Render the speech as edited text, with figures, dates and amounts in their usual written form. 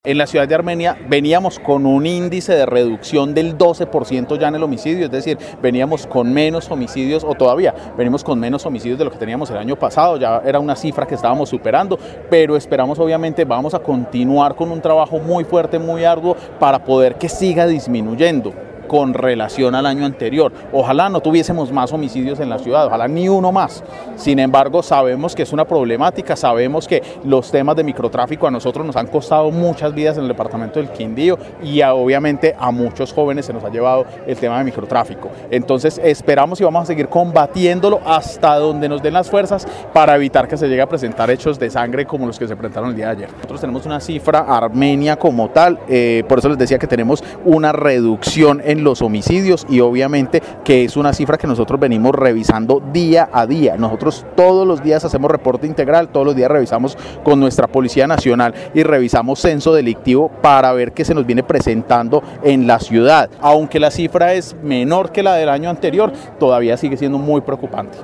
En la ciudad de Armenia veníamos con un índice de reducción del 12% ya en el homicidio, es decir, veníamos con menos homicidios, o todavía venimos con menos homicidios de lo que teníamos el año pasado, ya era una cifra que estábamos superando, pero esperamos, obviamente, vamos a continuar con un trabajo muy fuerte, muy arduo, para poder que siga disminuyendo con relación al año anterior. Ojalá no tuviésemos más homicidios en la ciudad, ojalá ni uno más. Sin embargo, sabemos que es una problemática, sabemos que los temas de microtráfico a nosotros nos han costado muchas vidas en el departamento del Quindío y obviamente a muchos jóvenes se nos ha llevado el tema de microtráfico. Entonces esperamos y vamos a seguir combatiéndolo hasta donde nos den las fuerzas para evitar que se llegue a presentar hechos de sangre como los que se presentaron el día de ayer. Nosotros tenemos una cifra Armenia como tal, por eso les decía que tenemos una reducción en los homicidios y obviamente que es una cifra que nosotros venimos revisando día a día. Nosotros todos los días hacemos reporte integral, todos los días revisamos con nuestra Policía Nacional y revisamos censo delictivo para ver qué se nos viene presentando en la ciudad. Aunque la cifra es menor que la del año anterior, todavía sigue siendo muy preocupante.